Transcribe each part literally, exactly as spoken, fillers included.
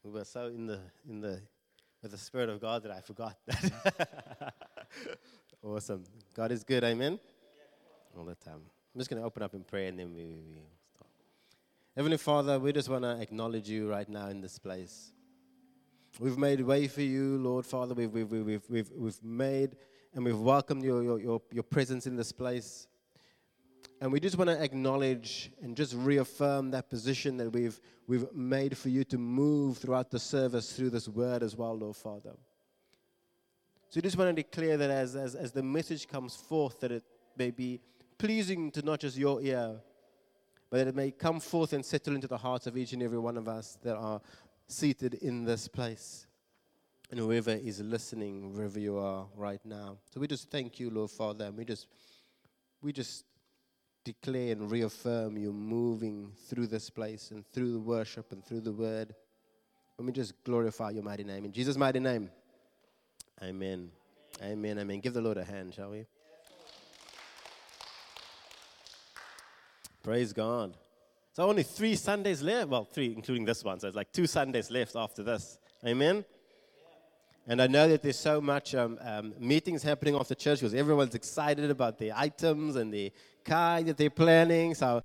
We were so in the in the with the Spirit of God that I forgot that. Awesome. God is good, amen? All the time. I'm just going to open up in prayer and then we, we we start. Heavenly Father, we just want to acknowledge you right now in this place. We've made way for you, Lord Father. We've we've we've we've we've, we've made and we've welcomed your, your your your presence in this place. And we just want to acknowledge and just reaffirm that position that we've we've made for you to move throughout the service through this word as well, Lord Father. So we just want to declare that as, as, as the message comes forth, that it may be pleasing to not just your ear, but that it may come forth and settle into the hearts of each and every one of us that are seated in this place. And whoever is listening, wherever you are right now. So we just thank you, Lord Father, and we just we just declare and reaffirm you moving through this place and through the worship and through the word. And we just glorify your mighty name. In Jesus' mighty name, amen. Amen, amen. Give the Lord a hand, shall we? Praise God. So only three Sundays left. Well, three, including this one. So it's like two Sundays left after this. Amen. And I know that there's so much um, um, meetings happening after church because everyone's excited about the items and the car that they're planning. So,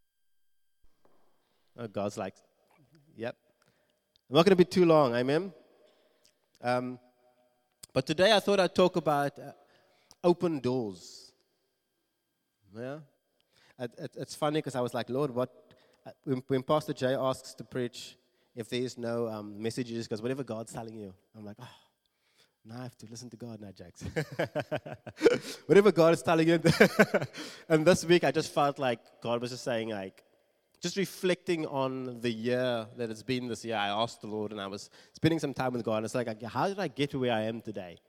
oh, God's like, yep. I'm not going to be too long, amen? Um, but today I thought I'd talk about uh, open doors. Yeah? It, it, it's funny because I was like, Lord, what? Uh, when, when Pastor Jay asks to preach, if there's no um, messages, because whatever God's telling you, I'm like, oh. Now I have to listen to God now, Jax. Whatever God is telling you. And this week I just felt like God was just saying, like, just reflecting on the year that it's been this year. I asked the Lord and I was spending some time with God. And it's like, how did I get to where I am today?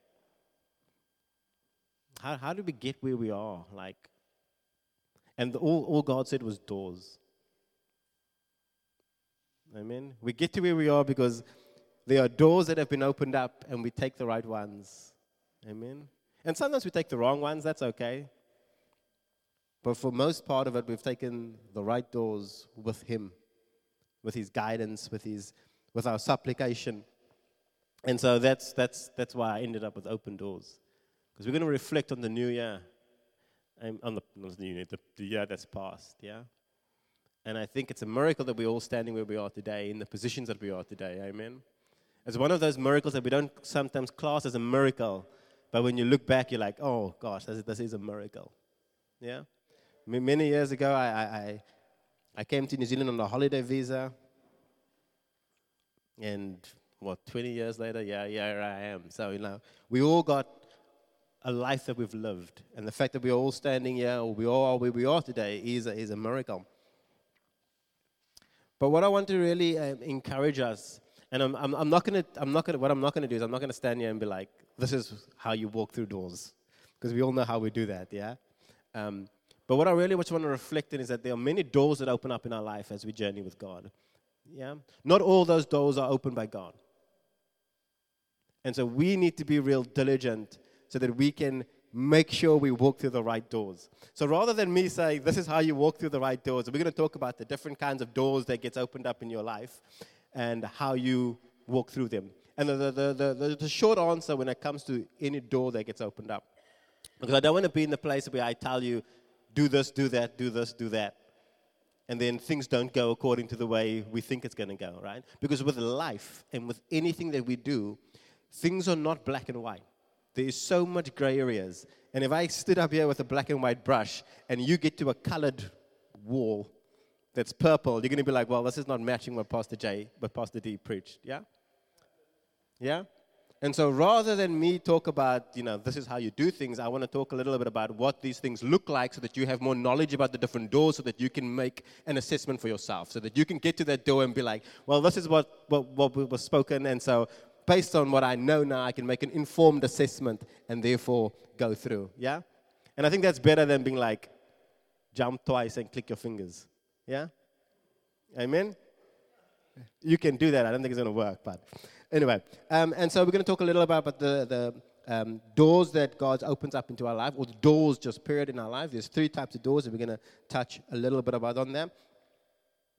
How how did we get where we are? Like, and all, all God said was doors. Amen. We get to where we are because there are doors that have been opened up and we take the right ones. Amen. And sometimes we take the wrong ones, that's okay. But for most part of it, we've taken the right doors with Him, with His guidance, with His, with our supplication. And so that's that's that's why I ended up with open doors. Because we're going to reflect on the new year. Um, on the, not the new year, the, the year that's passed, yeah? And I think it's a miracle that we're all standing where we are today, in the positions that we are today, amen? It's one of those miracles that we don't sometimes class as a miracle, but when you look back, you're like, oh, gosh, this is, this is a miracle. Yeah? M- many years ago, I, I I came to New Zealand on a holiday visa, and, what, twenty years later, yeah, yeah, here I am. So, you know, we all got a life that we've lived, and the fact that we're all standing here, or we all are where we are today, is a, is a miracle. But what I want to really um, encourage us, and I'm, I'm, I'm not gonna, I'm not gonna, what I'm not gonna do is I'm not gonna stand here and be like, this is how you walk through doors, because we all know how we do that, yeah. Um, but what I really just want to reflect on is that there are many doors that open up in our life as we journey with God, yeah. Not all those doors are opened by God, and so we need to be real diligent so that we can make sure we walk through the right doors. So rather than me saying, this is how you walk through the right doors, we're going to talk about the different kinds of doors that gets opened up in your life and how you walk through them. And the, the, the, the, the short answer when it comes to any door that gets opened up, because I don't want to be in the place where I tell you, do this, do that, do this, do that, and then things don't go according to the way we think it's going to go, right? Because with life and with anything that we do, things are not black and white. There is so much gray areas. And if I stood up here with a black and white brush and you get to a colored wall that's purple, you're going to be like, well, this is not matching what Pastor J, what Pastor D preached. Yeah? Yeah? And so rather than me talk about, you know, this is how you do things, I want to talk a little bit about what these things look like so that you have more knowledge about the different doors so that you can make an assessment for yourself, so that you can get to that door and be like, well, this is what, what, what was spoken, and so based on what I know now, I can make an informed assessment and therefore go through, yeah? And I think that's better than being like, jump twice and click your fingers, yeah? Amen? You can do that. I don't think it's going to work, but anyway. Um, and so we're going to talk a little about, about the, the um, doors that God opens up into our life, or the doors just period in our life. There's three types of doors, and we're going to touch a little bit about on them.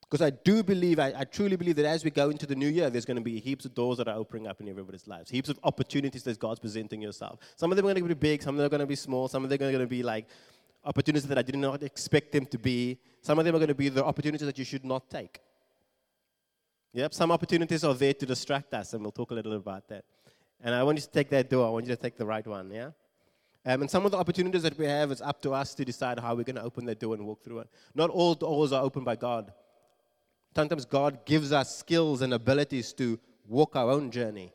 Because I do believe, I, I truly believe that as we go into the new year, there's going to be heaps of doors that are opening up in everybody's lives. Heaps of opportunities that God's presenting yourself. Some of them are going to be big, some of them are going to be small, some of them are going to be like opportunities that I did not expect them to be. Some of them are going to be the opportunities that you should not take. Yep, some opportunities are there to distract us, and we'll talk a little about that. And I want you to take that door. I want you to take the right one, yeah? Um, and some of the opportunities that we have, it's up to us to decide how we're going to open that door and walk through it. Not all doors are opened by God. Sometimes God gives us skills and abilities to walk our own journey.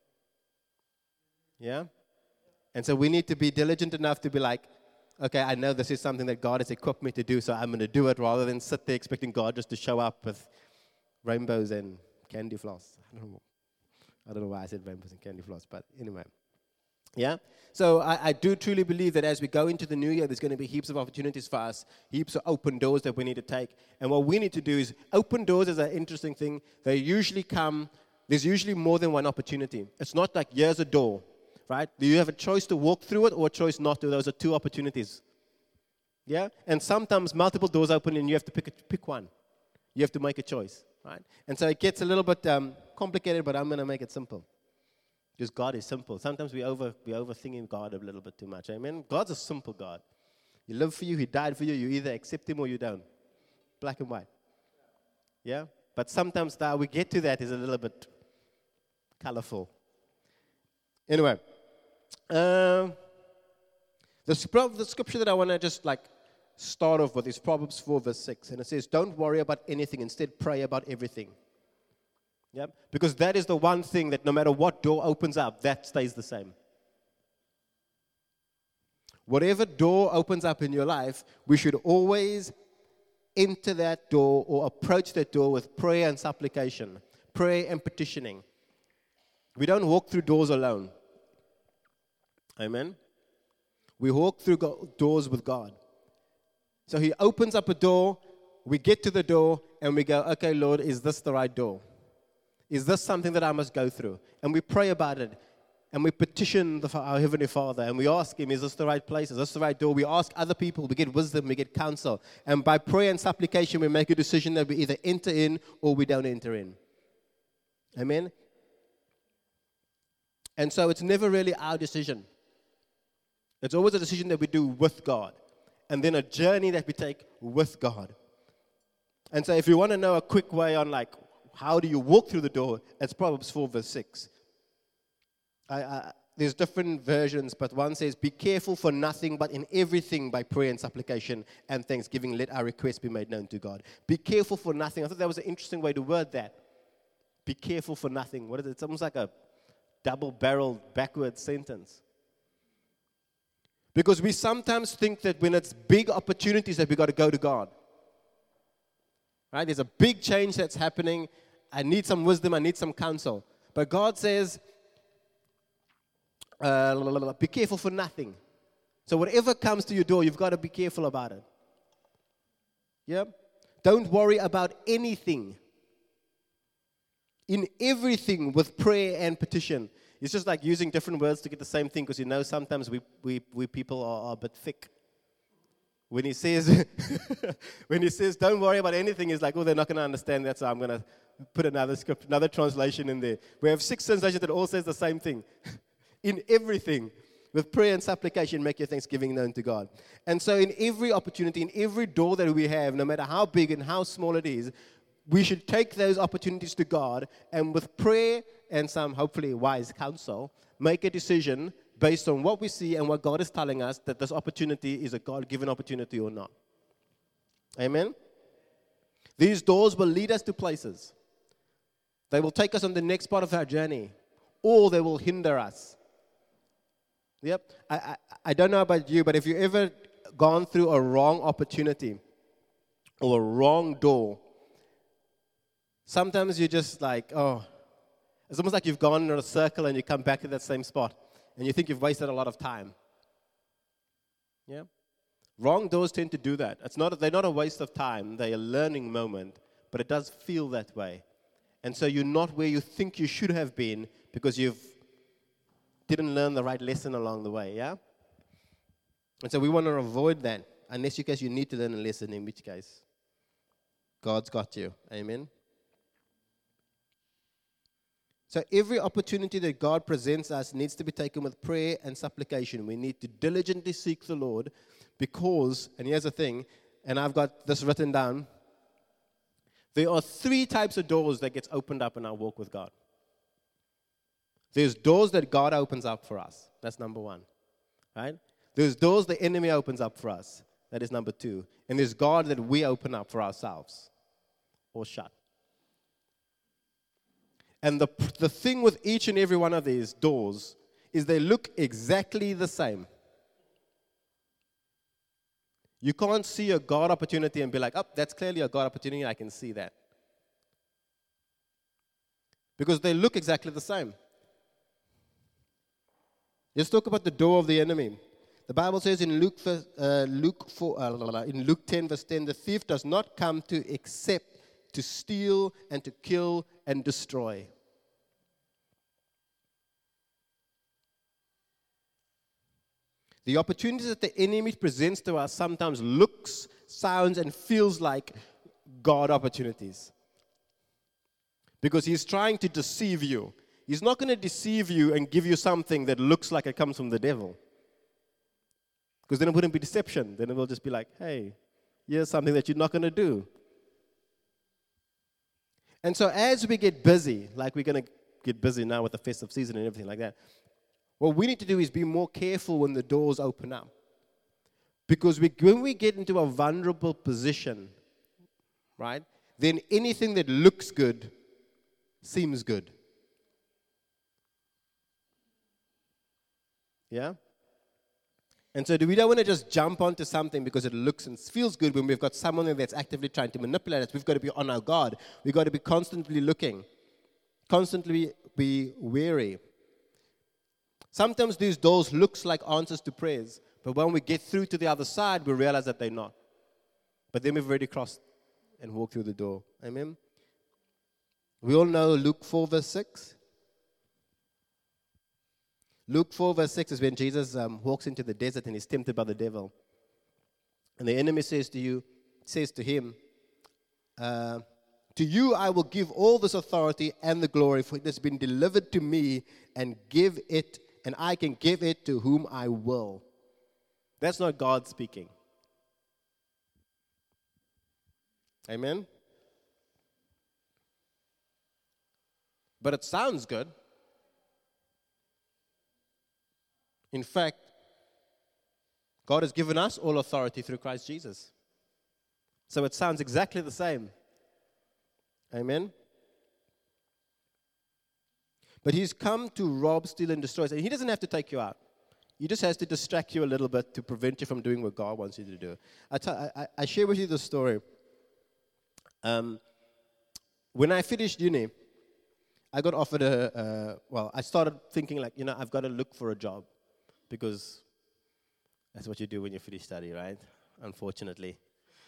Yeah? And so we need to be diligent enough to be like, okay, I know this is something that God has equipped me to do, so I'm going to do it, rather than sit there expecting God just to show up with rainbows and candy floss. I don't know. I don't know why I said rainbows and candy floss, but anyway. Yeah? So I, I do truly believe that as we go into the new year, there's going to be heaps of opportunities for us, heaps of open doors that we need to take. And what we need to do is, open doors is an interesting thing. They usually come, there's usually more than one opportunity. It's not like, here's a door, right? Do you have a choice to walk through it or a choice not to? Those are two opportunities. Yeah? And sometimes multiple doors open and you have to pick, a, pick one. You have to make a choice, right? And so it gets a little bit um, complicated, but I'm going to make it simple. Because God is simple. Sometimes we over we overthinking God a little bit too much. Amen. God's a simple God. He lived for you. He died for you. You either accept Him or you don't. Black and white. Yeah. But sometimes that we get to that is a little bit colorful. Anyway, um, the, sp- the scripture that I want to just like start off with is Proverbs four verse six, and it says, "Don't worry about anything. Instead, pray about everything." Yep. Because that is the one thing that no matter what door opens up, that stays the same. Whatever door opens up in your life, we should always enter that door or approach that door with prayer and supplication, prayer and petitioning. We don't walk through doors alone. Amen? We walk through go- doors with God. So He opens up a door, we get to the door, and we go, okay, Lord, is this the right door? Is this something that I must go through? And we pray about it. And we petition the, our Heavenly Father. And we ask Him, is this the right place? Is this the right door? We ask other people. We get wisdom. We get counsel. And by prayer and supplication, we make a decision that we either enter in or we don't enter in. Amen? And so it's never really our decision. It's always a decision that we do with God. And then a journey that we take with God. And so if you want to know a quick way on like, how do you walk through the door? It's Proverbs four verse six. I, I, there's different versions, but one says, "Be careful for nothing, but in everything by prayer and supplication and thanksgiving, let our requests be made known to God." Be careful for nothing. I thought that was an interesting way to word that. Be careful for nothing. What is it? It's almost like a double-barreled backward sentence. Because we sometimes think that when it's big opportunities that we got to go to God. Right? There's a big change that's happening. I need some wisdom. I need some counsel. But God says, uh, be careful for nothing. So whatever comes to your door, you've got to be careful about it. Yeah? Don't worry about anything. In everything with prayer and petition. It's just like using different words to get the same thing, because you know sometimes we, we, we people are, are a bit thick. When he says, when he says, don't worry about anything, he's like, oh, they're not going to understand that, so I'm going to put another script, another translation in there. We have six translations that all says the same thing. In everything, with prayer and supplication, make your thanksgiving known to God. And so in every opportunity, in every door that we have, no matter how big and how small it is, we should take those opportunities to God, and with prayer and some, hopefully, wise counsel, make a decision based on what we see and what God is telling us, that this opportunity is a God-given opportunity or not. Amen? These doors will lead us to places. They will take us on the next part of our journey, or they will hinder us. Yep. I, I, I don't know about you, but if you've ever gone through a wrong opportunity or a wrong door, sometimes you're just like, oh, it's almost like you've gone in a circle and you come back to that same spot. And you think you've wasted a lot of time. Yeah? Wrong doors tend to do that. It's not, they're not a waste of time. They're a learning moment. But it does feel that way. And so you're not where you think you should have been because you didn't learn the right lesson along the way. Yeah? And so we want to avoid that. Unless you guys you need to learn a lesson, in which case God's got you. Amen. So every opportunity that God presents us needs to be taken with prayer and supplication. We need to diligently seek the Lord because, and here's the thing, and I've got this written down, there are three types of doors that gets opened up in our walk with God. There's doors that God opens up for us. That's number one, right? There's doors the enemy opens up for us. That is number two. And there's God that we open up for ourselves or shut. And the, the thing with each and every one of these doors is they look exactly the same. You can't see a God opportunity and be like, oh, that's clearly a God opportunity, I can see that. Because they look exactly the same. Let's talk about the door of the enemy. The Bible says in Luke, uh, Luke four, uh, in Luke ten, verse ten, the thief does not come to except to steal and to kill and destroy. The opportunities that the enemy presents to us sometimes looks, sounds, and feels like God opportunities. Because he's trying to deceive you. He's not going to deceive you and give you something that looks like it comes from the devil. Because then it wouldn't be deception. Then it will just be like, hey, here's something that you're not going to do. And so as we get busy, like we're going to get busy now with the festive season and everything like that, what we need to do is be more careful when the doors open up. Because we, when we get into a vulnerable position, right, then anything that looks good seems good. Yeah? And so we don't want to just jump onto something because it looks and feels good when we've got someone that's actively trying to manipulate us. We've got to be on our guard. We've got to be constantly looking, constantly be wary. Sometimes these doors looks like answers to prayers, but when we get through to the other side, we realize that they're not. But then we've already crossed and walked through the door. Amen? We all know Luke four, verse six. Luke four, verse six is when Jesus um, walks into the desert and he's tempted by the devil. And the enemy says to you, says to him, uh, to you I will give all this authority and the glory, for it has been delivered to me, and give it, and I can give it to whom I will. That's not God speaking. Amen? But it sounds good. In fact, God has given us all authority through Christ Jesus. So it sounds exactly the same. Amen? But he's come to rob, steal, and destroy. And he doesn't have to take you out. He just has to distract you a little bit to prevent you from doing what God wants you to do. I, t- I, I share with you the story. Um, when I finished uni, I got offered a, uh, well, I started thinking like, you know, I've got to look for a job. Because that's what you do when you finish study, right? Unfortunately.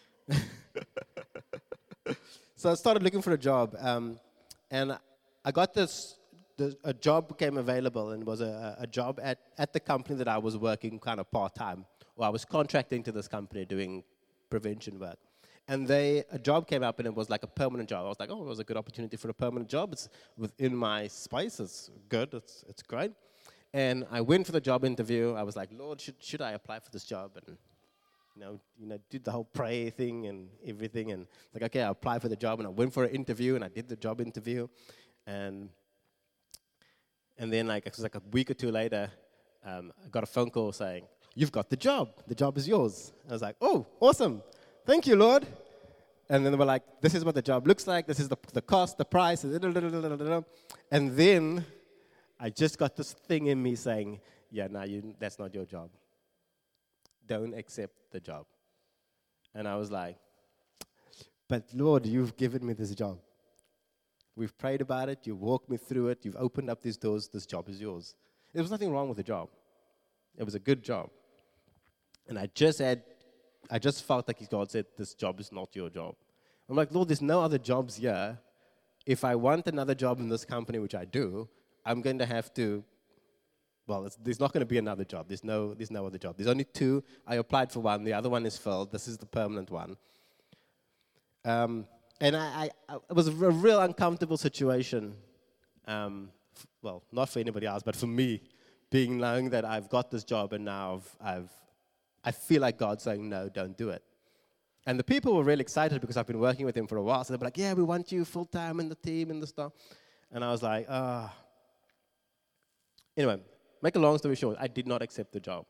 So I started looking for a job. Um, and I got this, the, a job became available, and it was a, a job at, at the company that I was working kind of part-time. Or I was contracting to this company doing prevention work. And they, a job came up, and it was like a permanent job. I was like, oh, it was a good opportunity for a permanent job. It's within my space. It's good. It's, it's great. And I went for the job interview. I was like, Lord, should should I apply for this job? And, you know, you know, did the whole prayer thing and everything. And like, okay, I applied for the job. And I went for an interview, and I did the job interview. And and then, like, it was like a week or two later, um, I got a phone call saying, you've got the job. The job is yours. I was like, oh, awesome. Thank you, Lord. And then they were like, this is what the job looks like. This is the, the cost, the price. And then I just got this thing in me saying, yeah, no, you, that's not your job. Don't accept the job. And I was like, but Lord, you've given me this job. We've prayed about it. You've walked me through it. You've opened up these doors. This job is yours. There was nothing wrong with the job. It was a good job. And I just had, I just felt like God said, this job is not your job. I'm like, Lord, there's no other jobs here. If I want another job in this company, which I do, I'm going to have to, well, it's, there's not going to be another job. There's no, there's no other job. There's only two. I applied for one. The other one is filled. This is the permanent one. Um, And I, I, I, it was a real uncomfortable situation. Um, f- well, not for anybody else, but for me, being knowing that I've got this job and now I've, I've, I feel like God's saying, no, don't do it. And the people were really excited because I've been working with him for a while. So they were like, yeah, we want you full-time in the team and the stuff. And I was like, ah. Oh. Anyway, make a long story short, I did not accept the job.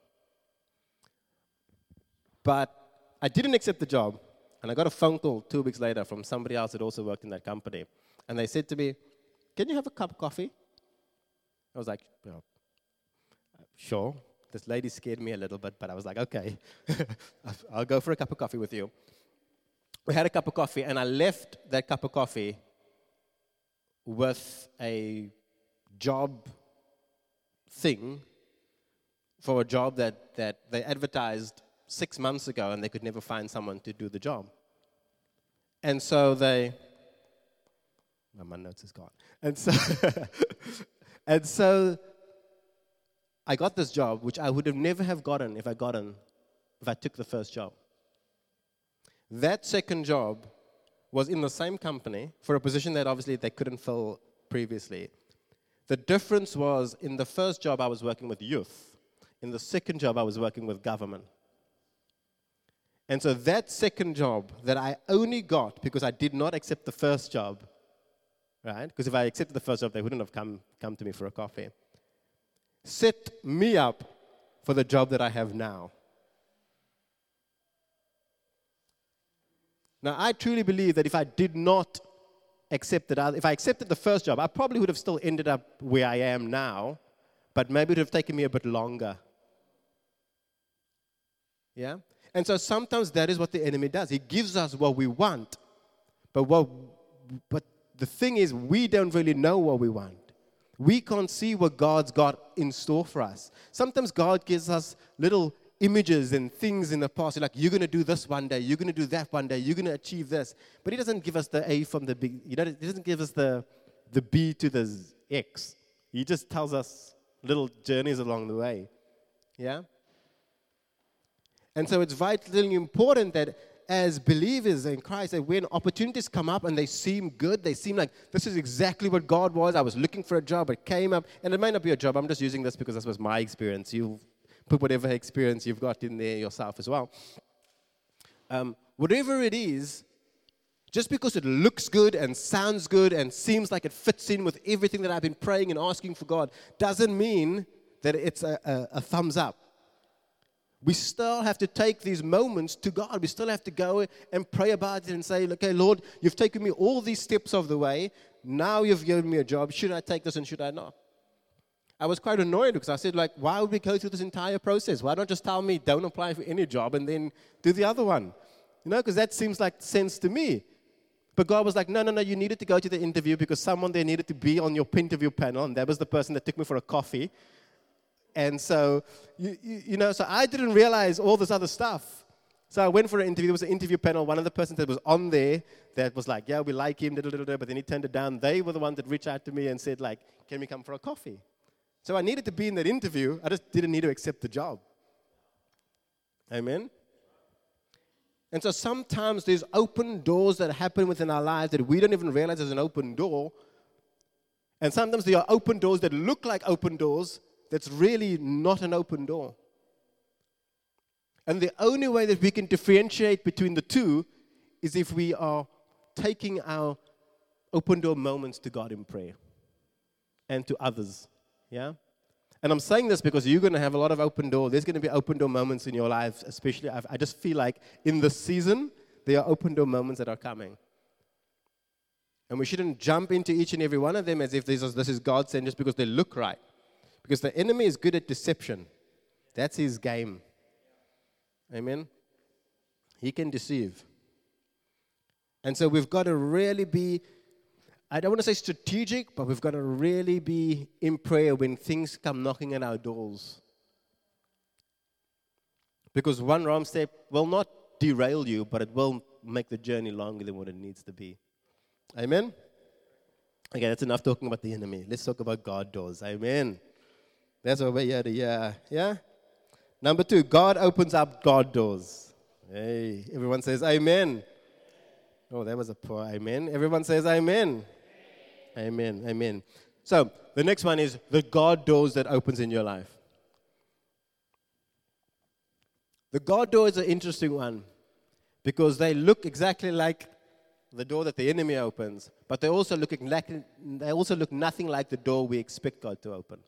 But I didn't accept the job. And I got a phone call two weeks later from somebody else that also worked in that company. And they said to me, can you have a cup of coffee? I was like, well, sure. This lady scared me a little bit, but I was like, okay, I'll go for a cup of coffee with you. We had a cup of coffee, and I left that cup of coffee with a job thing for a job that, that they advertised six months ago, and they could never find someone to do the job. And so they, oh, my notes is gone. And so, and so I got this job, which I would have never have gotten if I gotten, if I took the first job. That second job was in the same company for a position that obviously they couldn't fill previously. The difference was in the first job I was working with youth. In the second job I was working with government. And so that second job that I only got because I did not accept the first job, right? Because if I accepted the first job, they wouldn't have come, come to me for a coffee. Set me up for the job that I have now. Now, I truly believe that if I did not accept it, if I accepted the first job, I probably would have still ended up where I am now, but maybe it would have taken me a bit longer. Yeah? And so sometimes that is what the enemy does. He gives us what we want, but what, but the thing is, we don't really know what we want. We can't see what God's got in store for us. Sometimes God gives us little images and things in the past. Like, you're going to do this one day, you're going to do that one day, you're going to achieve this. But he doesn't give us the A from the B. You know, he doesn't give us the, the B to the X. He just tells us little journeys along the way. Yeah? And so it's vitally important that as believers in Christ, that when opportunities come up and they seem good, they seem like this is exactly what God was. I was looking for a job, it came up, and it might not be a job. I'm just using this because this was my experience. You put whatever experience you've got in there yourself as well. Um, whatever it is, just because it looks good and sounds good and seems like it fits in with everything that I've been praying and asking for God, doesn't mean that it's a, a, a thumbs up. We still have to take these moments to God. We still have to go and pray about it and say, okay, Lord, you've taken me all these steps of the way. Now you've given me a job. Should I take this and should I not? I was quite annoyed because I said, like, why would we go through this entire process? Why don't just tell me don't apply for any job and then do the other one? You know, because that seems like sense to me. But God was like, no, no, no, you needed to go to the interview because someone there needed to be on your interview panel, and that was the person that took me for a coffee. And so, you, you, you know, so I didn't realize all this other stuff. So I went for an interview. There was an interview panel. One of the persons that was on there that was like, yeah, we like him, da, da, da, da, but then he turned it down. They were the ones that reached out to me and said, like, can we come for a coffee? So I needed to be in that interview. I just didn't need to accept the job. Amen? And so sometimes there's open doors that happen within our lives that we don't even realize there's an open door. And sometimes there are open doors that look like open doors that's really not an open door. And the only way that we can differentiate between the two is if we are taking our open door moments to God in prayer and to others. Yeah? And I'm saying this because you're going to have a lot of open door. There's going to be open door moments in your life, especially. I've, I just feel like in this season, there are open door moments that are coming. And we shouldn't jump into each and every one of them as if this is, this is God saying just because they look right. Because the enemy is good at deception. That's his game. Amen? He can deceive. And so we've got to really be, I don't want to say strategic, but we've got to really be in prayer when things come knocking at our doors. Because one wrong step will not derail you, but it will make the journey longer than what it needs to be. Amen? Okay, that's enough talking about the enemy. Let's talk about God doors. Amen. That's what we're here to hear. Yeah? Number two, God opens up God doors. Hey, everyone says amen. Oh, that was a poor amen. Everyone says amen. Amen. Amen. Amen. So the next one is the God doors that opens in your life. The God door is an interesting one because they look exactly like the door that the enemy opens, but they also look exactly, they also look nothing like the door we expect God to open.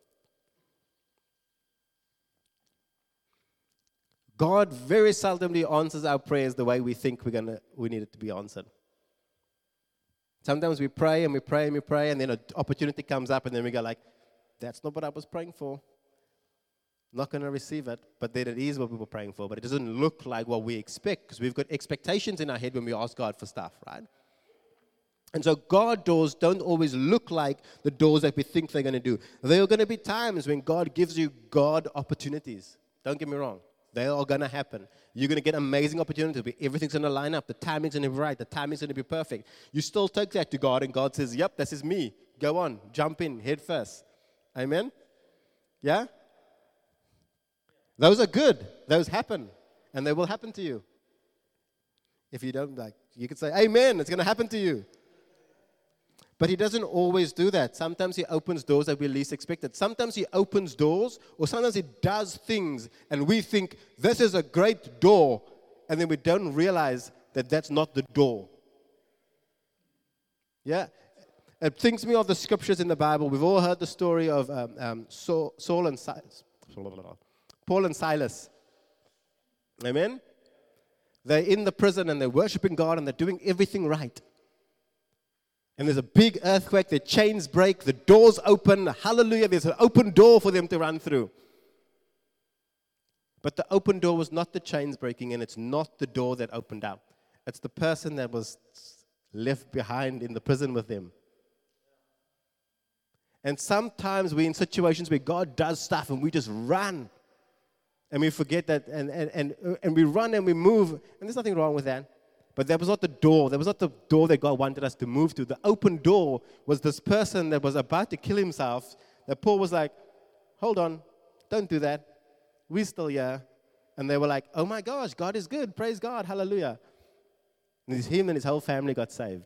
God very seldomly answers our prayers the way we think we're gonna we need it to be answered. Sometimes we pray and we pray and we pray, and then an opportunity comes up, and then we go like, "That's not what I was praying for. Not going to receive it." But then it is what we were praying for, but it doesn't look like what we expect because we've got expectations in our head when we ask God for stuff, right? And so God doors don't always look like the doors that we think they're going to do. There are going to be times when God gives you God opportunities. Don't get me wrong. They are going to happen. You're going to get amazing opportunities. Everything's going to line up. The timing's going to be right. The timing's going to be perfect. You still take that to God, and God says, "Yep, this is me. Go on. Jump in. Head first." Amen? Yeah? Those are good. Those happen. And they will happen to you. If you don't like, you could say, "Amen, it's going to happen to you." But he doesn't always do that. Sometimes he opens doors that we least expected. Sometimes he opens doors, or sometimes he does things, and we think, this is a great door, and then we don't realize that that's not the door. Yeah? It thinks me of the scriptures in the Bible. We've all heard the story of um, um, Saul, Saul and Silas. Paul and Silas. Amen? They're in the prison, and they're worshiping God, and they're doing everything right. And there's a big earthquake, the chains break, the doors open, hallelujah, there's an open door for them to run through. But the open door was not the chains breaking, and it's not the door that opened up. It's the person that was left behind in the prison with them. And sometimes we're in situations where God does stuff and we just run. And we forget that, and, and, and, and we run and we move, and there's nothing wrong with that. But that was not the door. That was not the door that God wanted us to move to. The open door was this person that was about to kill himself, that Paul was like, "Hold on, don't do that. We're still here." And they were like, "Oh my gosh, God is good. Praise God. Hallelujah." And him and his whole family got saved.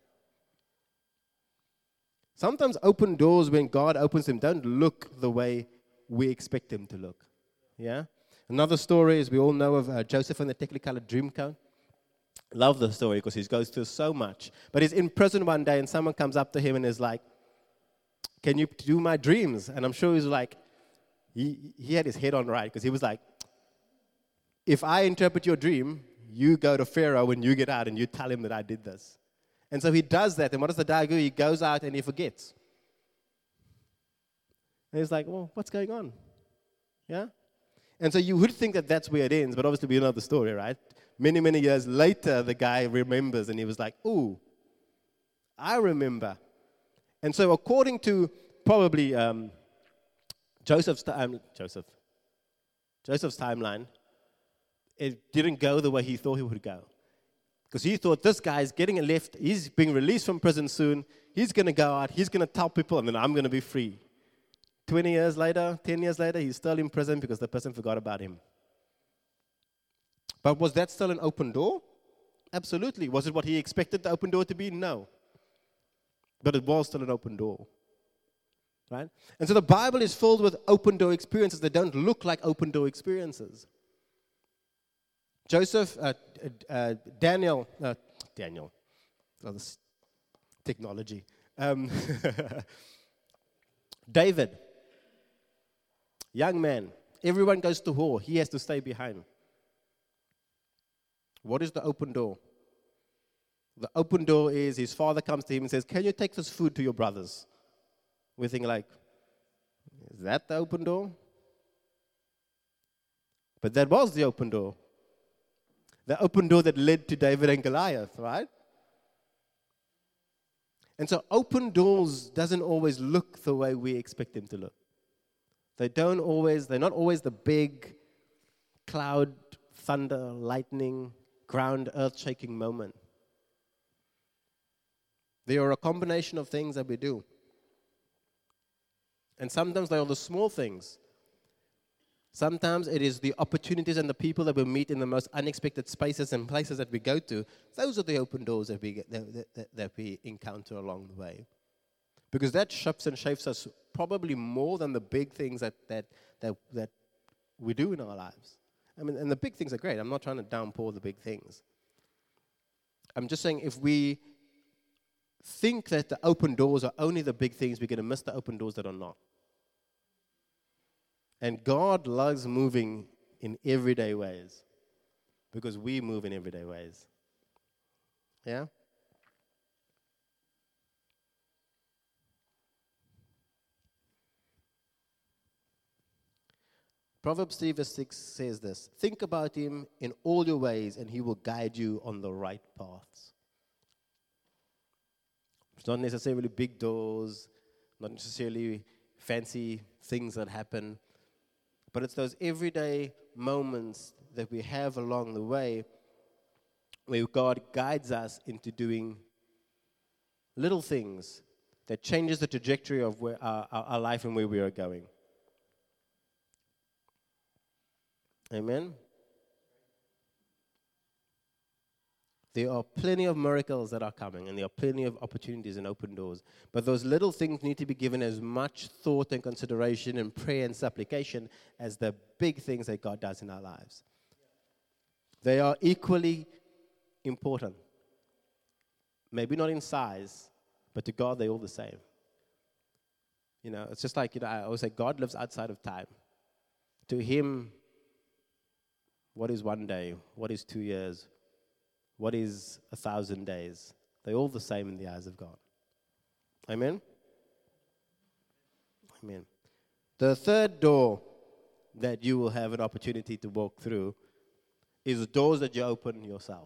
Sometimes open doors, when God opens them, don't look the way we expect them to look. Yeah? Another story is we all know of uh, Joseph and the Technicolor Dreamcoat. Love the story because he goes through so much. But he's in prison one day, and someone comes up to him and is like, "Can you do my dreams?" And I'm sure he's like, he, he had his head on right, because he was like, "If I interpret your dream, you go to Pharaoh when you get out and you tell him that I did this." And so he does that, and what does the guy do? He goes out and he forgets. And he's like, "Well, what's going on?" Yeah? And so you would think that that's where it ends, but obviously we know the story, right? Many, many years later, the guy remembers, and he was like, "Ooh, I remember." And so according to probably um, Joseph's, um, Joseph, Joseph's timeline, it didn't go the way he thought it would go. Because he thought, this guy's getting left, he's being released from prison soon, he's going to go out, he's going to tell people, and then I'm going to be free. twenty years later, ten years later, he's still in prison because the person forgot about him. But was that still an open door? Absolutely. Was it what he expected the open door to be? No. But it was still an open door. Right? And so the Bible is filled with open door experiences that don't look like open door experiences. Joseph, uh, uh, Daniel, uh, Daniel, oh, this technology. Um, David, young man, everyone goes to war, he has to stay behind. What is the open door? The open door is his father comes to him and says, "Can you take this food to your brothers?" We think like, is that the open door? But that was the open door. The open door that led to David and Goliath, right? And so open doors doesn't always look the way we expect them to look. They don't always, they're not always the big cloud, thunder, lightning, ground, earth-shaking moment. They are a combination of things that we do. And sometimes they are the small things. Sometimes it is the opportunities and the people that we meet in the most unexpected spaces and places that we go to. Those are the open doors that we get, that, that, that we encounter along the way. Because that shapes and shapes us probably more than the big things that, that, that, that we do in our lives. I mean, and the big things are great. I'm not trying to downpour the big things. I'm just saying if we think that the open doors are only the big things, we're going to miss the open doors that are not. And God loves moving in everyday ways because we move in everyday ways. Yeah? Proverbs three verse six says this, think about him in all your ways and he will guide you on the right paths. It's not necessarily big doors, not necessarily fancy things that happen, but it's those everyday moments that we have along the way where God guides us into doing little things that changes the trajectory of where our, our, our life and where we are going. Amen? There are plenty of miracles that are coming, and there are plenty of opportunities and open doors. But those little things need to be given as much thought and consideration and prayer and supplication as the big things that God does in our lives. They are equally important. Maybe not in size, but to God, they're all the same. You know, it's just like, you know, I always say God lives outside of time. To him, what is one day? What is two years? What is a thousand days? They're all the same in the eyes of God. Amen? Amen. The third door that you will have an opportunity to walk through is doors that you open yourself.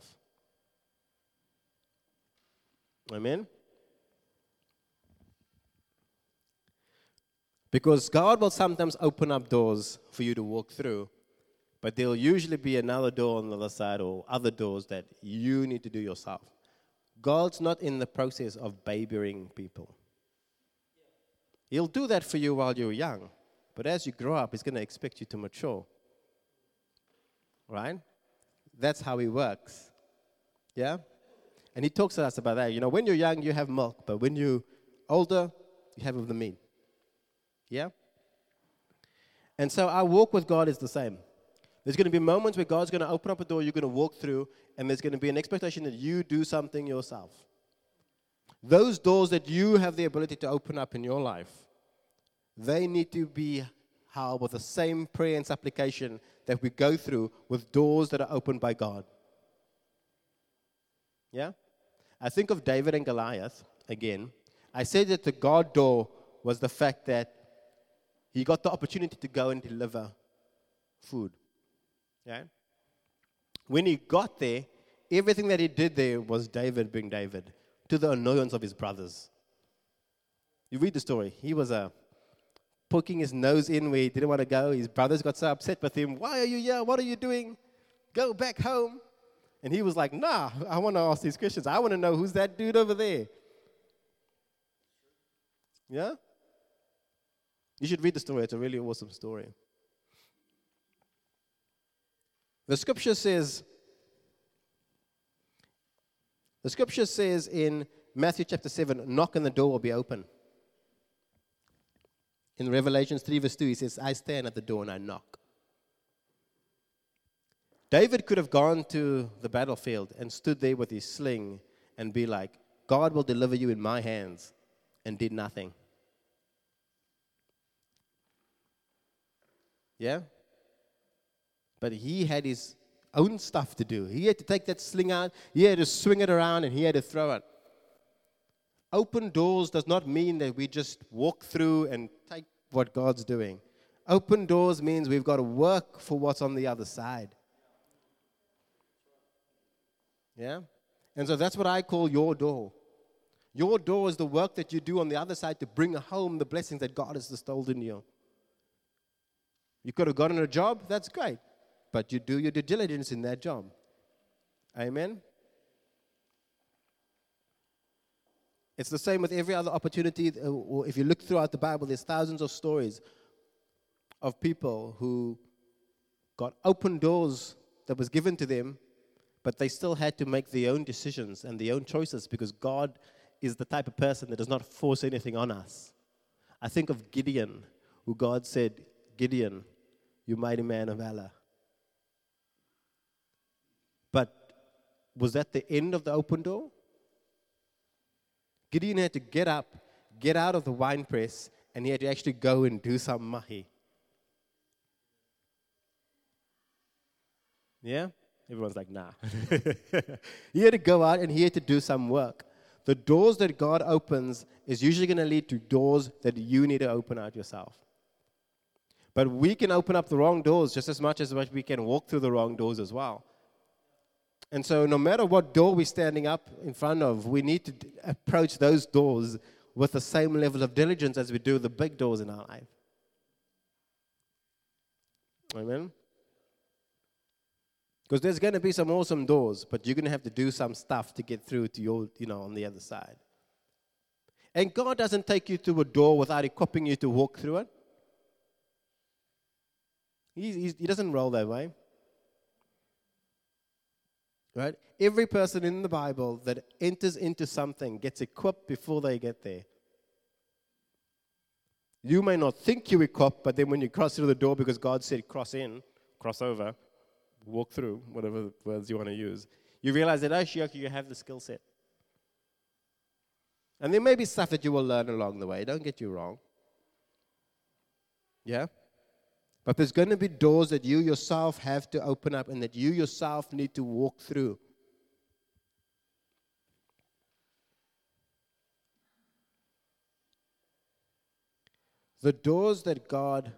Amen? Because God will sometimes open up doors for you to walk through, but there'll usually be another door on the other side or other doors that you need to do yourself. God's not in the process of babying people. He'll do that for you while you're young, but as you grow up, he's going to expect you to mature. Right? That's how he works. Yeah? And he talks to us about that. You know, when you're young, you have milk, but when you're older, you have the meat. Yeah? And so our walk with God is the same. There's going to be moments where God's going to open up a door you're going to walk through, and there's going to be an expectation that you do something yourself. Those doors that you have the ability to open up in your life, they need to be held with the same prayer and supplication that we go through with doors that are opened by God. Yeah? I think of David and Goliath again. I said that the God door was the fact that he got the opportunity to go and deliver food. Yeah? When he got there, everything that he did there was David being David, to the annoyance of his brothers. You read the story. He was uh, poking his nose in where he didn't want to go. His brothers got so upset with him. Why are you here? What are you doing? Go back home. And he was like, nah, I want to ask these questions. I want to know who's that dude over there. Yeah? You should read the story. It's a really awesome story. The scripture says, the scripture says in Matthew chapter seven, knock and the door will be open. In Revelation three verse two, he says, I stand at the door and I knock. David could have gone to the battlefield and stood there with his sling and be like, God will deliver you in my hands, and did nothing. Yeah? But he had his own stuff to do. He had to take that sling out, he had to swing it around, and he had to throw it. Open doors does not mean that we just walk through and take what God's doing. Open doors means we've got to work for what's on the other side. Yeah? And so that's what I call your door. Your door is the work that you do on the other side to bring home the blessings that God has bestowed in you. You could have gotten a job, that's great. But you do your due diligence in that job. Amen? It's the same with every other opportunity. Or if you look throughout the Bible, there's thousands of stories of people who got open doors that was given to them, but they still had to make their own decisions and their own choices because God is the type of person that does not force anything on us. I think of Gideon, who God said, Gideon, you mighty man of valor. But was that the end of the open door? Gideon had to get up, get out of the winepress, and he had to actually go and do some mahi. Yeah? Everyone's like, nah. He had to go out and he had to do some work. The doors that God opens is usually going to lead to doors that you need to open out yourself. But we can open up the wrong doors just as much as we can walk through the wrong doors as well. And so no matter what door we're standing up in front of, we need to d- approach those doors with the same level of diligence as we do the big doors in our life. Amen? Because there's going to be some awesome doors, but you're going to have to do some stuff to get through to your, you know, on the other side. And God doesn't take you to a door without equipping you to walk through it. He, he's, he doesn't roll that way. Right? Every person in the Bible that enters into something gets equipped before they get there. You may not think you're equipped, but then when you cross through the door because God said cross in, cross over, walk through, whatever words you want to use, you realize that actually you have the skill set. And there may be stuff that you will learn along the way, don't get you wrong. Yeah? But there's going to be doors that you yourself have to open up and that you yourself need to walk through. The doors that God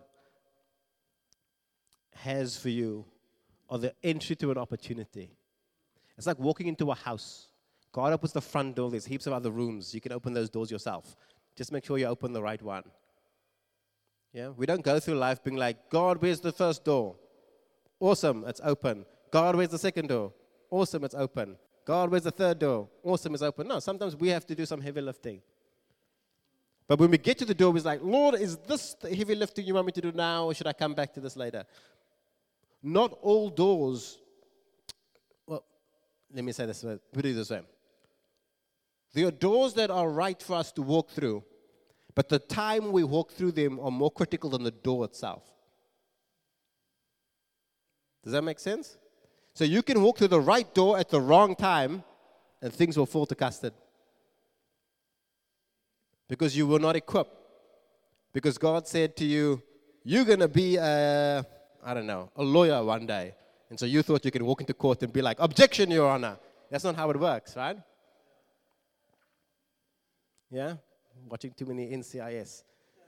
has for you are the entry to an opportunity. It's like walking into a house. God opens the front door. There's heaps of other rooms. You can open those doors yourself. Just make sure you open the right one. Yeah, we don't go through life being like, God, where's the first door? Awesome, it's open. God, where's the second door? Awesome, it's open. God, where's the third door? Awesome, it's open. No, sometimes we have to do some heavy lifting. But when we get to the door, we're like, Lord, is this the heavy lifting you want me to do now, or should I come back to this later? Not all doors, well, let me say this, put it this way. There are doors that are right for us to walk through, but the time we walk through them are more critical than the door itself. Does that make sense? So you can walk through the right door at the wrong time, and things will fall to custard. Because you were not equipped. Because God said to you, you're going to be a, I don't know, a lawyer one day. And so you thought you could walk into court and be like, objection, Your Honor. That's not how it works, right? Yeah? Watching too many N C I S.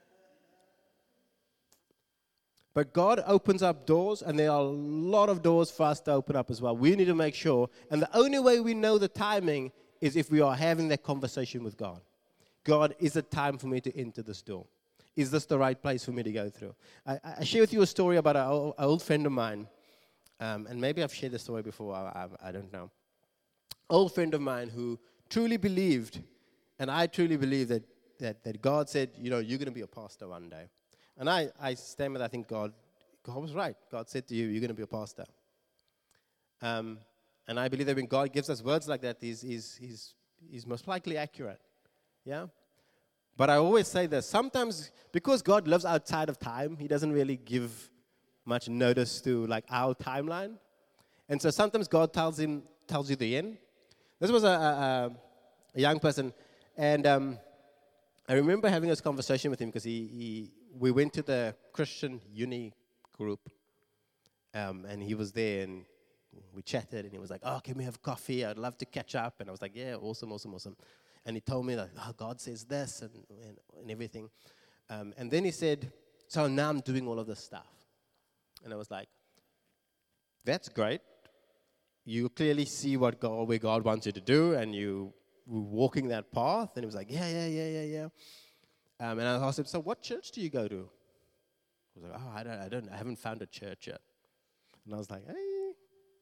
But God opens up doors, and there are a lot of doors for us to open up as well. We need to make sure, and the only way we know the timing is if we are having that conversation with God. God, is it time for me to enter this door? Is this the right place for me to go through? I, I share with you a story about an old, an old friend of mine, um, and maybe I've shared this story before, I, I, I don't know. Old friend of mine who truly believed, and I truly believe that That, that God said, you know, you're going to be a pastor one day. And I, I stand with, I think God, God was right. God said to you, you're going to be a pastor. Um, and I believe that when God gives us words like that, he's, he's, he's, he's most likely accurate. Yeah? But I always say this, sometimes, because God lives outside of time, he doesn't really give much notice to, like, our timeline. And so sometimes God tells him, tells you the end. This was a, a, a young person, and Um, I remember having this conversation with him because he, he, we went to the Christian uni group, um, and he was there, and we chatted, and he was like, oh, can we have coffee? I'd love to catch up. And I was like, yeah, awesome, awesome, awesome. And he told me, that, oh, God says this and, and, and everything. Um, and then he said, so now I'm doing all of this stuff. And I was like, that's great. You clearly see what God, where God wants you to do, and you walking that path. And he was like, yeah, yeah, yeah, yeah, yeah. Um, and I asked him, so what church do you go to? I was like, oh, I don't, I don't, I haven't found a church yet. And I was like, hey.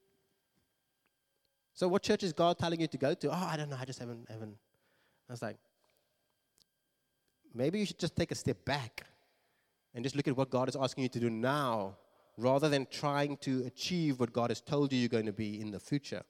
So what church is God telling you to go to? Oh, I don't know, I just haven't, haven't. I was like, maybe you should just take a step back and just look at what God is asking you to do now rather than trying to achieve what God has told you you're going to be in the future.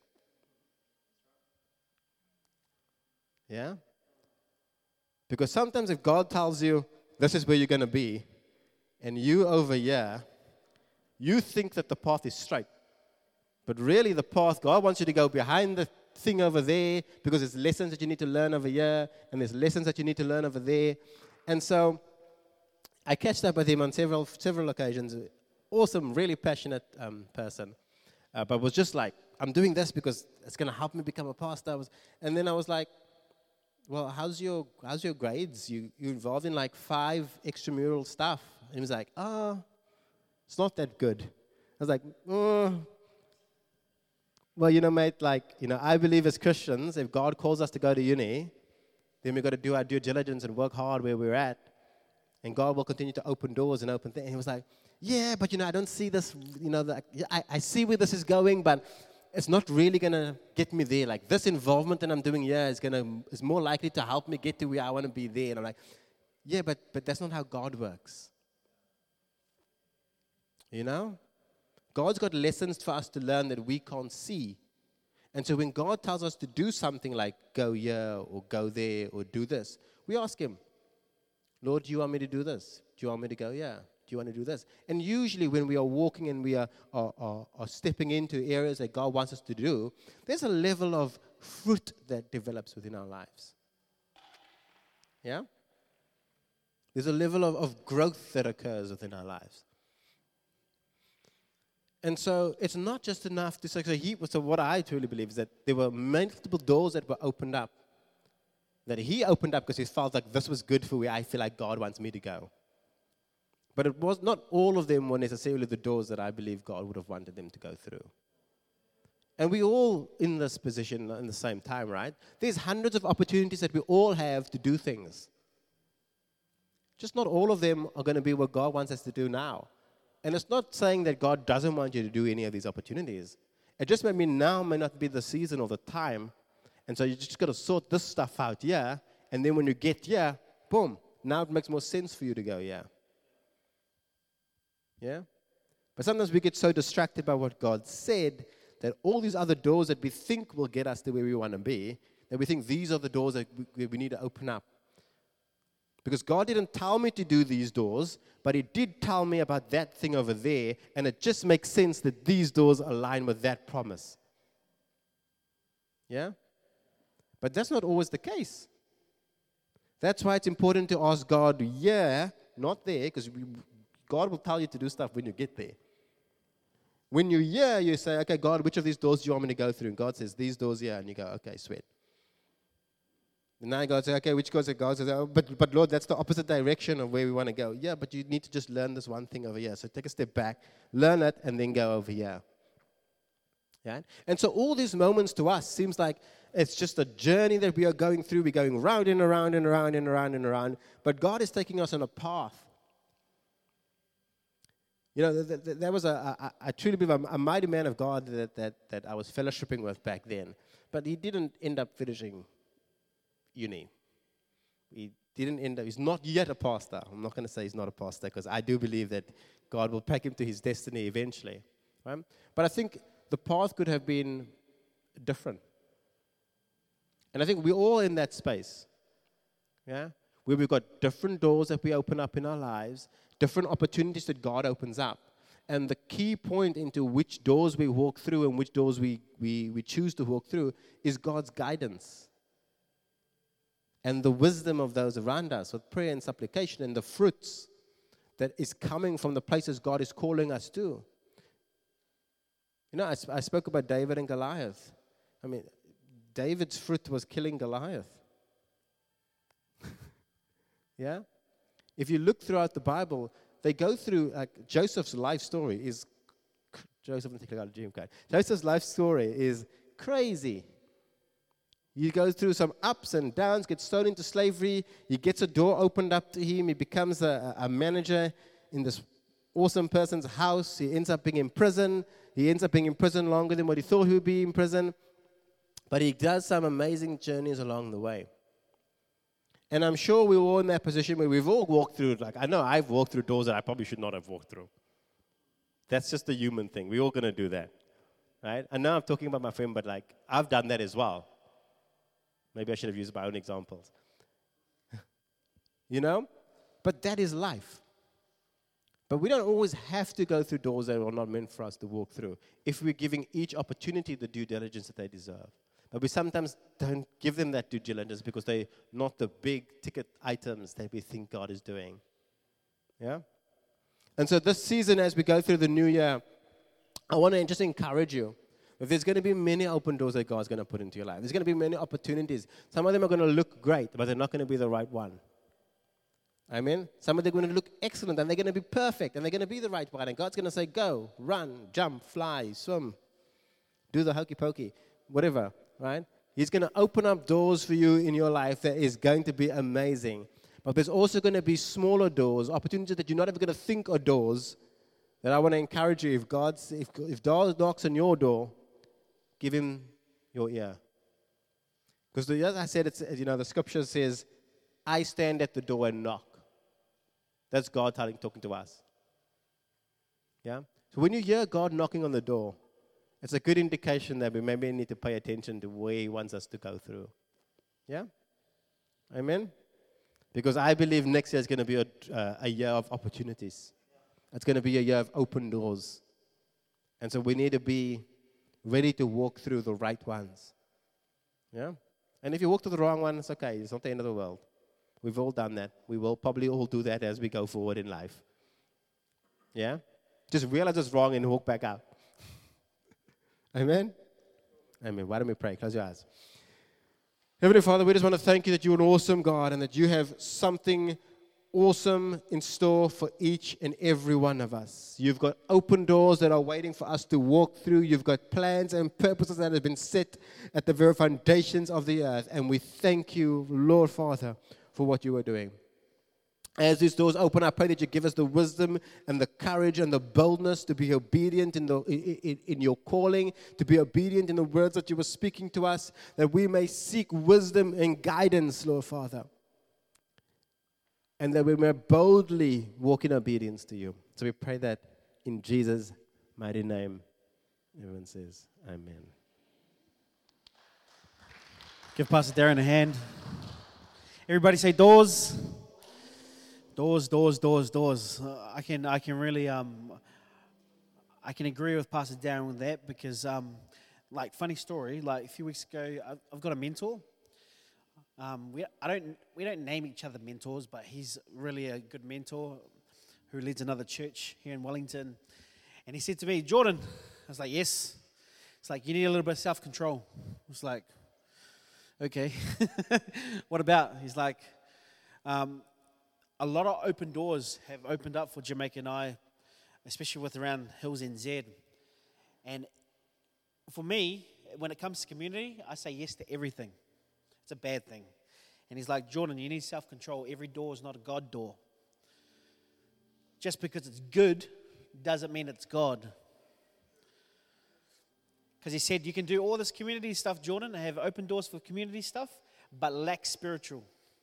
Yeah? Because sometimes if God tells you, this is where you're going to be, and you over here, you think that the path is straight. But really the path, God wants you to go behind the thing over there, because there's lessons that you need to learn over here, and there's lessons that you need to learn over there. And so I catched up with him on several several occasions. Awesome, really passionate um, person. Uh, but was just like, I'm doing this because it's going to help me become a pastor. I was, and then I was like, well, how's your how's your grades? You, you're involved in like five extramural stuff. And he was like, oh, it's not that good. I was like, oh. Well, you know, mate, like, you know, I believe as Christians, if God calls us to go to uni, then we've got to do our due diligence and work hard where we're at. And God will continue to open doors and open things. And he was like, yeah, but, you know, I don't see this, you know, the, I, I see where this is going, but it's not really going to get me there. Like, this involvement that I'm doing here is going to, is more likely to help me get to where I want to be there. And I'm like, yeah, but, but that's not how God works. You know? God's got lessons for us to learn that we can't see. And so when God tells us to do something like go here or go there or do this, we ask him, Lord, do you want me to do this? Do you want me to go here? Do you want to do this? And usually when we are walking and we are, are, are, are stepping into areas that God wants us to do, there's a level of fruit that develops within our lives. Yeah? There's a level of, of growth that occurs within our lives. And so it's not just enough to say, so, he, so what I truly believe is that there were multiple doors that were opened up, that he opened up because he felt like this was good for where I feel like God wants me to go. But it was not all of them were necessarily the doors that I believe God would have wanted them to go through. And we all in this position in the same time, right? There's hundreds of opportunities that we all have to do things. Just not all of them are going to be what God wants us to do now. And it's not saying that God doesn't want you to do any of these opportunities. It just may mean now may not be the season or the time. And so you just got to sort this stuff out here. And then when you get here, boom, now it makes more sense for you to go here. Yeah? But sometimes we get so distracted by what God said that all these other doors that we think will get us to where we want to be, that we think these are the doors that we, we need to open up. Because God didn't tell me to do these doors, but he did tell me about that thing over there, and it just makes sense that these doors align with that promise. Yeah? But that's not always the case. That's why it's important to ask God, yeah, not there, because God will tell you to do stuff when you get there. When you're here, you say, okay, God, which of these doors do you want me to go through? And God says, these doors here, and you go, okay, sweet. And now God says, okay, which goes? God says, oh, but, but Lord, that's the opposite direction of where we want to go. Yeah, but you need to just learn this one thing over here. So take a step back, learn it, and then go over here. Yeah? And so all these moments to us seems like it's just a journey that we are going through. We're going round and around and around and around and around. But God is taking us on a path. You know, th- th- there was a, a, I truly believe a, a mighty man of God that, that, that I was fellowshipping with back then. But he didn't end up finishing uni. He didn't end up, he's not yet a pastor. I'm not going to say he's not a pastor because I do believe that God will pack him to his destiny eventually. Right? But I think the path could have been different. And I think we're all in that space. Yeah? Where we've got different doors that we open up in our lives, different opportunities that God opens up. And the key point into which doors we walk through and which doors we, we, we choose to walk through is God's guidance. And the wisdom of those around us with prayer and supplication and the fruits that is coming from the places God is calling us to. You know, I, sp- I spoke about David and Goliath. I mean, David's fruit was killing Goliath. Yeah? If you look throughout the Bible, they go through, like, Joseph's life story is, Joseph didn't take a dream card. Joseph's life story is crazy. He goes through some ups and downs, gets thrown into slavery. He gets a door opened up to him. He becomes a, a manager in this awesome person's house. He ends up being in prison. He ends up being in prison longer than what he thought he would be in prison. But he does some amazing journeys along the way. And I'm sure we're all in that position where we've all walked through, like, I know I've walked through doors that I probably should not have walked through. That's just a human thing. We're all going to do that, right? I know I'm talking about my friend, but like, I've done that as well. Maybe I should have used my own examples. You know? But that is life. But we don't always have to go through doors that are not meant for us to walk through if we're giving each opportunity the due diligence that they deserve. But we sometimes don't give them that due diligence because they're not the big ticket items that we think God is doing. Yeah? And so this season, as we go through the new year, I want to just encourage you that there's going to be many open doors that God's going to put into your life. There's going to be many opportunities. Some of them are going to look great, but they're not going to be the right one. Amen? Some of them are going to look excellent, and they're going to be perfect, and they're going to be the right one. And God's going to say, go, run, jump, fly, swim, do the hokey pokey, whatever, right? He's going to open up doors for you in your life that is going to be amazing. But there's also going to be smaller doors, opportunities that you're not even going to think are doors, that I want to encourage you. If God's, if, if God knocks on your door, give him your ear. Because as I said, it's, you know, the scripture says, I stand at the door and knock. That's God telling, talking to us. Yeah? So when you hear God knocking on the door, it's a good indication that we maybe need to pay attention to where he wants us to go through. Yeah? Amen? Because I believe next year is going to be a, uh, a year of opportunities. It's going to be a year of open doors. And so we need to be ready to walk through the right ones. Yeah? And if you walk through the wrong one, it's okay. It's not the end of the world. We've all done that. We will probably all do that as we go forward in life. Yeah? Just realize it's wrong and walk back out. Amen? Amen. Why don't we pray? Close your eyes. Heavenly Father, we just want to thank you that you're an awesome God and that you have something awesome in store for each and every one of us. You've got open doors that are waiting for us to walk through. You've got plans and purposes that have been set at the very foundations of the earth. And we thank you, Lord Father, for what you are doing. As these doors open, I pray that you give us the wisdom and the courage and the boldness to be obedient in, the, in, in your calling, to be obedient in the words that you were speaking to us, that we may seek wisdom and guidance, Lord Father, and that we may boldly walk in obedience to you. So we pray that in Jesus' mighty name. Everyone says, amen. Give Pastor Darren a hand. Everybody say doors. Doors, doors, doors, doors. Uh, I can, I can really, um, I can agree with Pastor Darren with that because, um, like, funny story. Like a few weeks ago, I've, I've got a mentor. Um, we, I don't, we don't name each other mentors, but he's really a good mentor who leads another church here in Wellington. And he said to me, Jordan, I was like, yes. It's like, you need a little bit of self-control. I was like, okay. What about? He's like, um, a lot of open doors have opened up for Jamaica and I, especially with around Hills N Z. And for me, when it comes to community, I say yes to everything. It's a bad thing. And he's like, Jordan, you need self-control. Every door is not a God door. Just because it's good doesn't mean it's God. Because he said, you can do all this community stuff, Jordan, and have open doors for community stuff, but lack spiritual.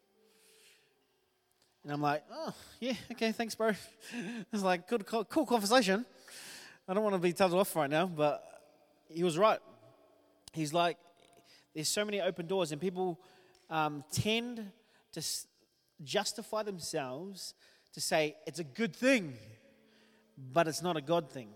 And I'm like, oh, yeah, okay, thanks, bro. It's like, good, cool, cool conversation. I don't want to be told off right now, but he was right. He's like, there's so many open doors, and people um, tend to s- justify themselves to say it's a good thing, but it's not a God thing.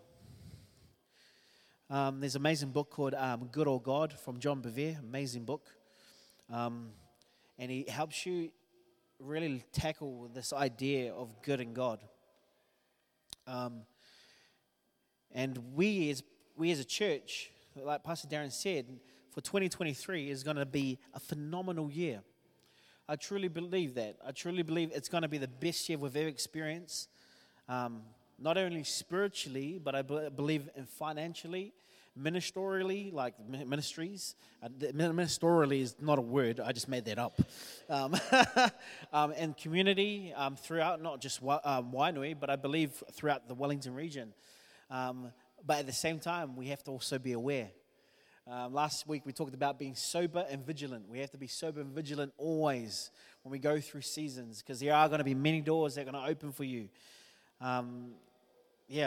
Um, there's an amazing book called um, Good or God from John Bevere, amazing book. Um, and he helps you really tackle this idea of good and God. Um, and we as, we as a church, like Pastor Darren said, for twenty twenty-three is going to be a phenomenal year. I truly believe that. I truly believe it's going to be the best year we've ever experienced. Um, not only spiritually, but I be- believe in financially, ministerially, like ministries. Uh, ministerially is not a word. I just made that up. Um, um, and community um, throughout, not just wa- um, Wainui, but I believe throughout the Wellington region. Um, but at the same time, we have to also be aware. Um, last week we talked about being sober and vigilant. We have to be sober and vigilant always when we go through seasons, because there are going to be many doors that are going to open for you. Um, yeah,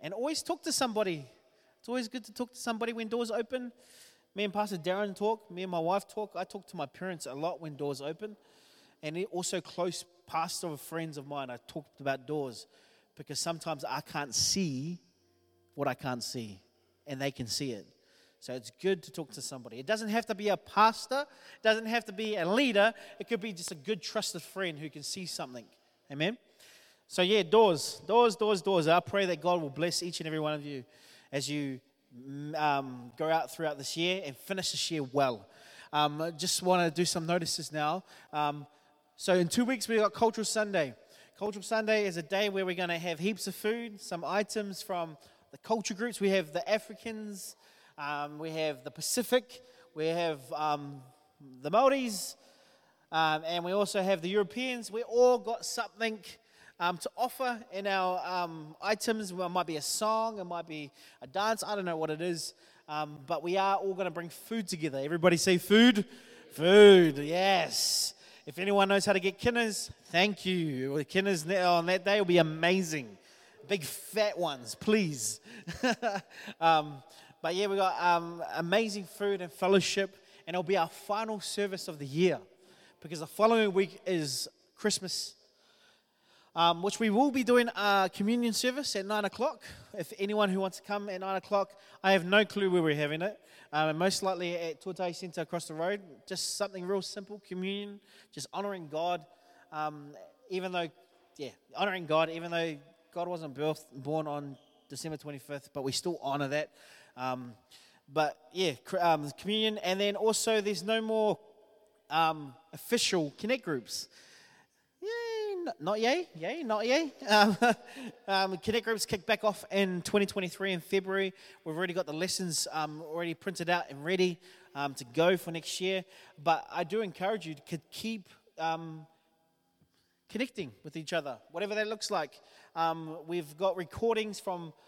And always talk to somebody. It's always good to talk to somebody when doors open. Me and Pastor Darren talk. Me and my wife talk. I talk to my parents a lot when doors open. And also close pastoral friends of mine, I talked about doors. Because sometimes I can't see what I can't see. And they can see it. So it's good to talk to somebody. It doesn't have to be a pastor. It doesn't have to be a leader. It could be just a good, trusted friend who can see something. Amen? So yeah, doors. Doors, doors, doors. I pray that God will bless each and every one of you as you um, go out throughout this year and finish this year well. Um, I just want to do some notices now. Um, so in two weeks, we've got Cultural Sunday. Cultural Sunday is a day where we're going to have heaps of food, some items from the culture groups. We have the Africans, um, we have the Pacific, we have um, the Maoris, um, and we also have the Europeans. We all got something um, to offer in our um, items. Well, it might be a song, it might be a dance, I don't know what it is, um, but we are all going to bring food together. Everybody say food? Food, yes. If anyone knows how to get kinners, thank you. The kinners on that day will be amazing. Big fat ones, please. um, but yeah, we got um, amazing food and fellowship, and it'll be our final service of the year, because the following week is Christmas, um, which we will be doing a communion service at nine o'clock. If anyone who wants to come at nine o'clock, I have no clue where we're having it. Um, most likely at Tuatai Centre across the road. Just something real simple, communion, just honouring God. Um, even though, yeah, honouring God, even though God wasn't birthed, born on December twenty-fifth, but we still honour that. Um, but yeah, um, communion, and then also there's no more um, official Connect groups. Yay, not, not yay, yay, not yay. Um, um, Connect groups kick back off in twenty twenty-three in February. We've already got the lessons um, already printed out and ready um, to go for next year. But I do encourage you to keep um, connecting with each other, whatever that looks like. Um, we've got recordings from